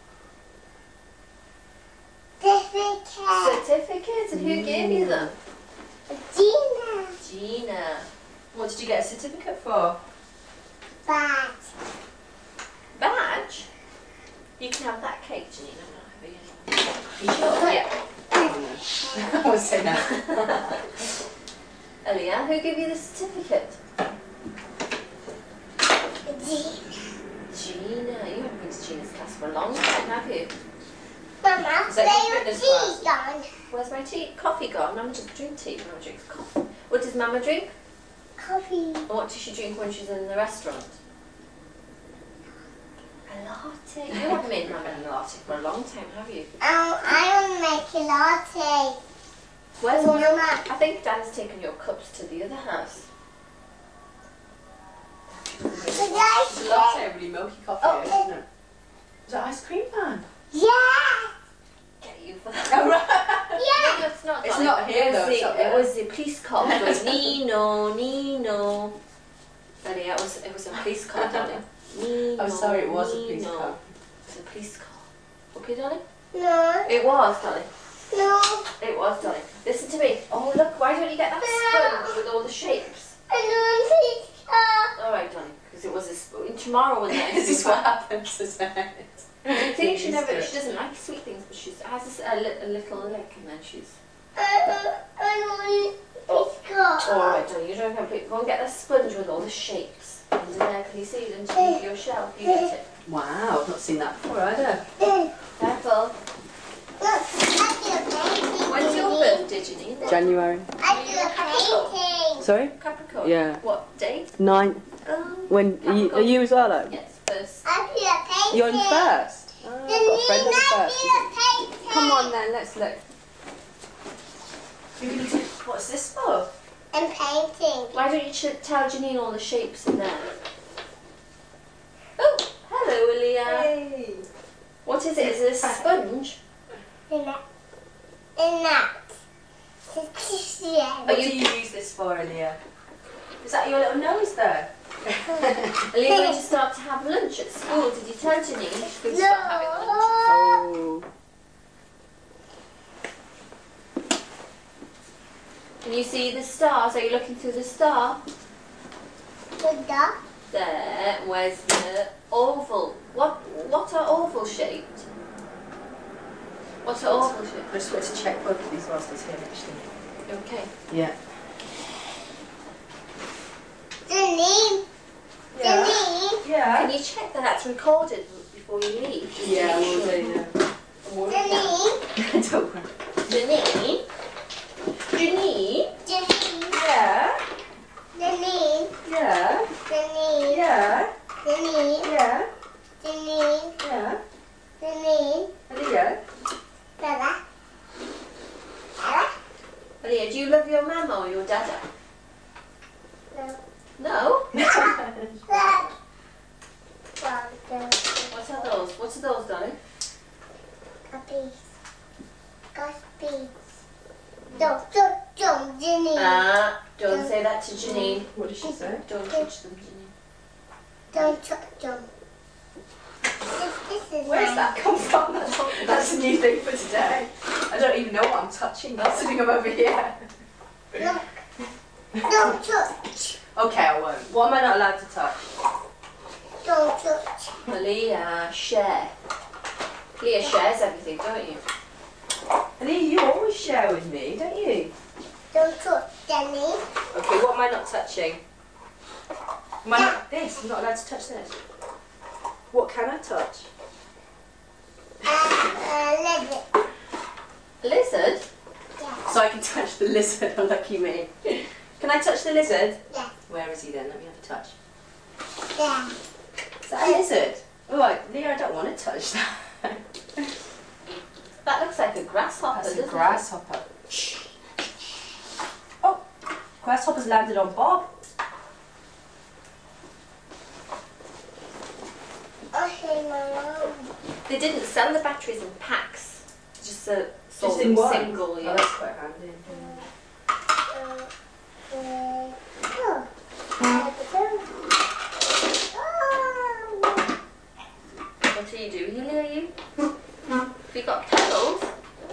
Certificate. Certificates, and who gave you them? Gina. Gina. What did you get a certificate for? Bad. Badge? You can have that cake, Janine. I'm not having it. You sure? Yeah. I won't say no. Aaliyah, who gave you the certificate? Gina. Gina. You haven't been to Gina's class for a long time, have you? Mama, Is that where your your fitness tea gone? Where's my tea? Coffee gone? Mama doesn't drink tea. Mama drinks coffee. What does Mama drink? Coffee. And what does she drink when she's in the restaurant? A latte. You haven't made Mama a latte for a long time, have you? Um, I want to make a latte. Where's all your... Mama. I think Dad's taken your cups to the other house. But I It's a latte, really milky coffee, Oh, isn't it? Is that ice cream man? Yeah. Get you for that. Oh, right. Yeah. No, it's not. It's darling. not here, It was though, the- it's up It there. was the police car. It was Nino, Nino. Daddy, it was, it was a police car, darling. Nino, I'm sorry, it was a police Nino. car. It was a police car. Okay, darling? No. It was, darling. No. It was, darling. Listen to me. Oh, look, why don't you get that sponge with all the shapes? I don't think so. All right, darling, because it was a spoon. Tomorrow was next. This is what happens, isn't it? I think she Used never, to it. she doesn't like sweet things, but she has this, a, li- a little lick and then she's... I don't, I don't think so. All right, darling, you don't have to go and get the sponge with all the shapes. Under there, can you see it underneath your shelf? You get it. Wow, I've not seen that before either. Careful. Look, I do a painting. When's your birthday, Janine? January. I do a painting. Sorry? Capricorn. Yeah. What date? Nine. Um, When are you, are you as well, though? yes, first. I do a painting. You're on first. Oh, I've got a friend on first. I do a painting. Come on then, let's look. You're gonna do, what's this for? I'm painting. Why don't you ch- tell Janine all the shapes in there? Oh, hello, Leah. Hey. What is it? Is it a sponge? In that. In that. It's Are What you- do you use this for, Aaliyah? Is that your little nose there? Are you going to start to have lunch at school? Did you tell Janine she's going to start having lunch? Oh. Can you see the stars? Are you looking through the star? With that. There. Where's the oval? What What are oval shaped? What are oval shaped? I just wanted to check both of these whilst I was here, actually. Okay. Yeah. Janine. Janine. Yeah. Can you check that that's recorded before you leave? Just to Yeah, make we'll sure. do, yeah. Janine. Don't worry. Janine? Janine? Janine. Yeah. Janine. Yeah. Janine. Yeah. Janine. Yeah. Janine. Yeah. Janine. Aaliyah. Dada. Dada. Leah, do you love your mama or your dada? No. No? Dad. Dada. What are those? What are those, darling? Puppies. Puppies. Don't, don't, don't, Janine. Ah, don't say that to Janine. What did she say? Don't touch them, Janine. Don't touch them. This, this is Where's mine. that come from? That's, that's a new thing for today. I don't even know what I'm touching. Considering I'm over here. Look. Don't touch. Okay, I won't. What am I not allowed to touch? Don't touch. Well, Leah, share. Leah shares everything, don't you? Aaliyah, you always share with me, don't you? Don't touch, Janine. Okay, what am I not touching? Am I not this? I'm not allowed to touch this. What can I touch? Uh, uh, lizard. Lizard? Yeah. So I can touch the lizard, unlucky me. Can I touch the lizard? Yeah. Where is he then? Let me have a touch. Yeah. Is that a lizard? Oh, right. Leah, I don't want to touch that. That looks like a grasshopper, That's a doesn't grasshopper. Oh, grasshopper's landed on Bob. Okay, Mom. it? They didn't sell the batteries in packs. Just a sold Just in them one? single, Oh, yeah. that's quite handy. Uh, uh, oh. Oh. What are you doing, Leah? You? Have you got pedals?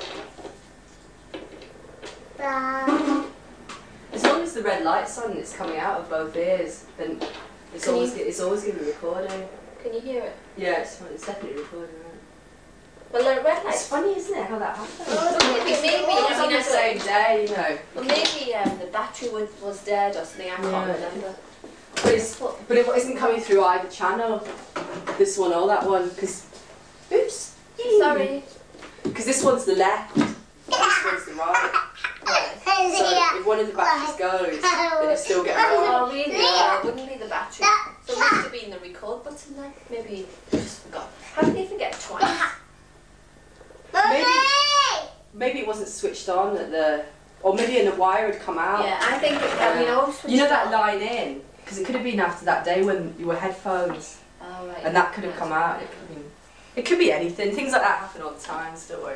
Uh, As long as the red light's on and it's coming out of both ears, then it's Can always you- it's always going to be recording. Can you hear it? Yeah, it's, it's definitely recording. Right? Well, the red It's lights. funny, isn't it, how that happened? Oh, Maybe, maybe, It's I on mean, the I same day, you know. Well, maybe um, the battery was, was dead or something. I can't Yeah. remember. But, it's, but it isn't coming through either channel. This one or that one. Because, oops. Sorry. Because this one's the left. This one's the right. Right. So if one of the batteries goes, then you still get a Oh, right. really? Uh, it wouldn't be the battery. So it must have been the record button then. Maybe you just forgot. How can you forget twice? Maybe, maybe it wasn't switched on at the, or maybe a wire had come out. Yeah, I think it, I mean, I always You know switch that on. line in? Because it could have been after that day when you were headphones, Oh, right. and that could have come out. It could, have been, it could be anything. Things like that happen all the time. So don't worry.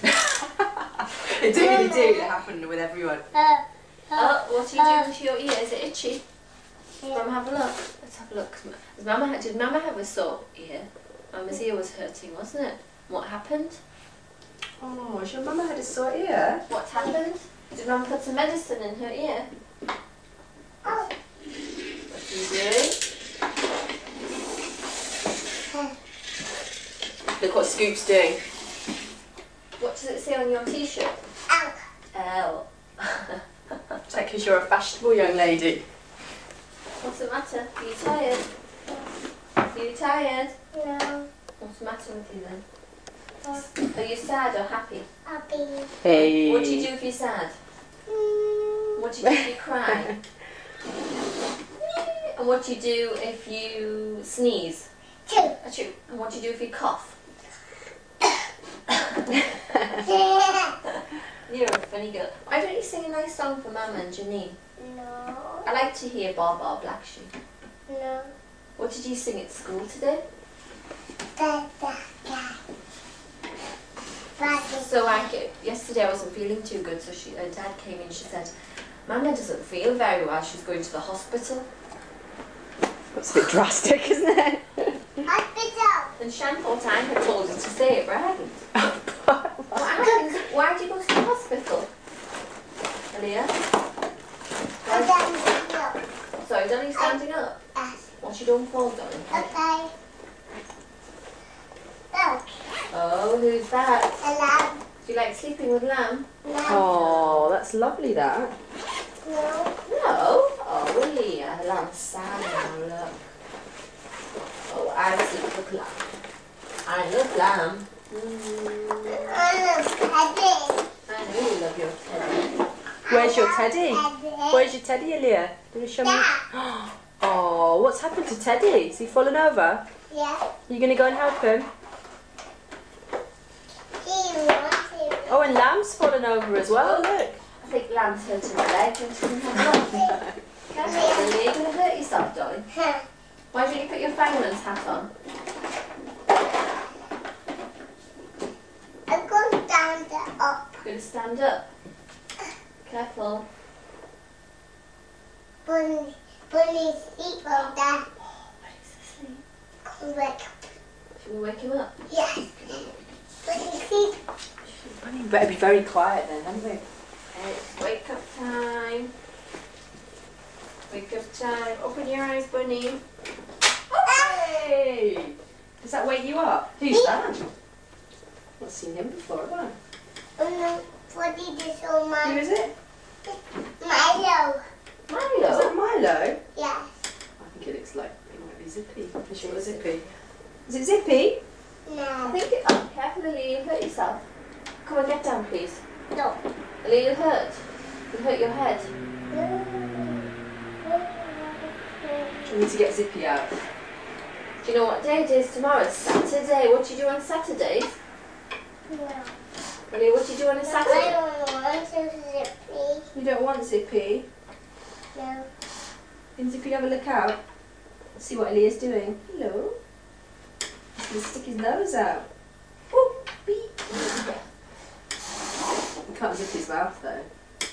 It do, they do. It happened with everyone. Oh, what are you doing to your ear? Is it itchy? Mama, have a look. Let's have a look. Does Mama, did Mama have a sore ear? Mama's ear was hurting, wasn't it? What happened? Oh, has your mama had a sore ear? What happened? Did Mama put some medicine in her ear? What are you doing? Look what Scoop's doing. What does it say on your t-shirt? L. It's like because you're a fashionable young lady. What's the matter? Are you tired? Are you tired? No. What's the matter with you then? Are you sad or happy? Happy. Hey. What do you do if you're sad? What do you do if you cry? And what do you do if you sneeze? Two. Achoo. And what do you do if you cough? You're a funny girl. Why don't you sing a nice song for Mama and Janine? No. I like to hear Bar Bar Black Shoe. No. What did you sing at school today? Da, da, da. Ba, da, So I, g- yesterday I wasn't feeling too good, so she, her dad came in, she said, Mama doesn't feel very well, she's going to the hospital. That's a bit drastic, isn't it? Hospital. And Shan thought I had told her to say it, but I hadn't. What happened? Why did you go to the hospital? Aaliyah? I'm standing up. Sorry, Donnie's standing up. Yes. What you don't fall, Donnie? Okay. Look. Oh, who's that? A lamb. Do you like sleeping with Lamb? Lamb. Oh, that's lovely, that. No. No. Oh, Aaliyah, Lamb's sad now, look. Oh, I sleep with Lamb. I love Lamb. Mm. I love Teddy. I know you love your teddy. Where's your I love teddy? Teddy. Where's your teddy, Aaliyah? Do you show me? Dad. Oh, what's happened to Teddy? Is he fallen over? Are Yeah. you going to go and help him? He wants it. Oh, and Lamb's fallen over as well, look. I think Lamb's hurt his leg. Don't you have a look? Careful, Aaliyah, you're going to hurt yourself, darling. Huh. Why don't you put your fireman's hat on? I'm going down the up. You're going to stand up. Careful. Bunny. Bunny sleep on that. Oh, Bunny's asleep. Come back. Should we wake him up? Yes. Bunny sleep. Bunny better be very quiet then, haven't we? It's wake up time. Wake up time. Open your eyes, Bunny. Hey! Does that wake you up? Who's that? I've not seen him before, have I? Oh no. What did you show Who my is it? Milo? Is that Milo. Yes. Milo? I think it looks like it might be Zippy. I'm sure it's Zippy. Is it Zippy? I No. think it. Oh, careful, Lily. You hurt yourself. Come on, get down, please. No. Lily, you hurt. You hurt your head. We need to get Zippy out. Do you know what day it is tomorrow? It's Saturday. What do you do on Saturdays? No. Lily, what do you do on a I Saturday? don't want to zip You don't want Zippy? No. Can Zippy have a look out? See what Aaliyah's doing. Hello. He's going to stick his nose out. Oh, beep. You can't zip his mouth though.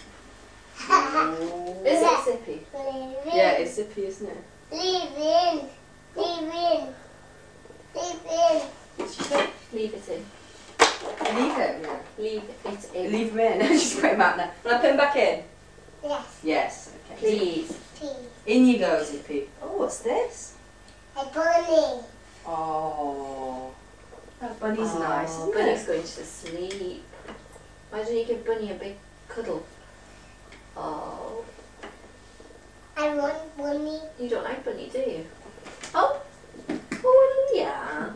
Is it Zippy? Leave in. Yeah, it's Zippy, isn't it? Leave in. Leave in. Leave in. What's she say? Leave it in. Leave him, yeah. Leave it in. Leave him in. Just put him out now. Will I put him back in? Yes. Yes. Okay. Please. Please. In you go, Zippy. Oh, what's this? A bunny. Oh. That bunny's Oh, nice, isn't Bunny's it? going to sleep. Why don't you give Bunny a big cuddle? Oh. I want bunny. You don't like Bunny, do you? Oh, oh yeah.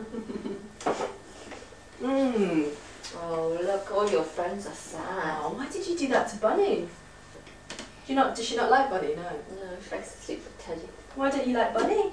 Mmm. Oh look, all your friends are sad. Oh, why did you do that to Bunny? Do you not? Does she not like Bunny? No. No, she likes to sleep with Teddy. Why don't you like Bunny?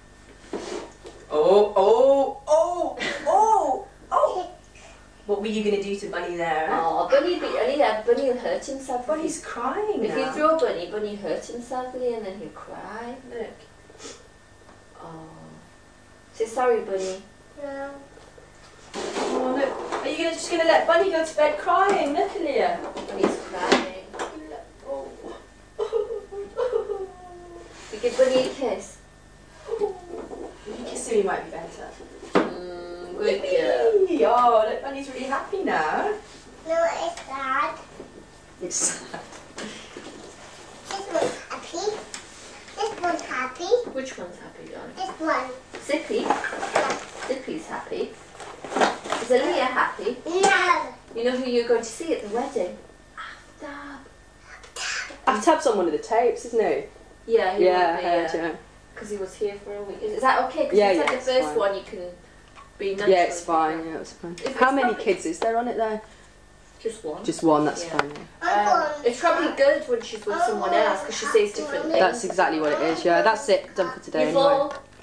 Oh, oh, oh, oh, oh! What were you going to do to Bunny there? Oh, Bunny, Bunny, yeah, Bunny will hurt himself. Bunny's crying If now. you throw Bunny, Bunny hurt himself really, and then he'll cry. Look. Oh. Say sorry, Bunny. No. Oh, look. Are you gonna, just going to let Bunny go to bed crying? Look, Aaliyah. Bunny's crying. Oh. You give Bunny a kiss. If you kiss him, he might be better. Mm, good girl. Whee! Oh, look, Bunny's really happy now. No, it's sad. It's sad. This one's happy. This one's happy. Which one's happy, darling? This one. Zippy. Zippy's happy. Is Aaliyah happy? No. You know who you're going to see at the wedding? Aftab. Aftab's on one of the tapes, isn't he? Yeah, he Yeah, will be, I heard, yeah. yeah. Because he was here for a week. Is, is that okay? Because Yeah, you yeah, said it's the first fine. one you can be nice. Yeah, it's fine. Yeah, it's fine. If How it's many not- kids is there on it though? Just one. Just one. That's Yeah. fine. Yeah. Um, it's probably good when she's with someone else because she says different things. That's exactly what it is. Yeah, that's it. Done for today You've anyway. all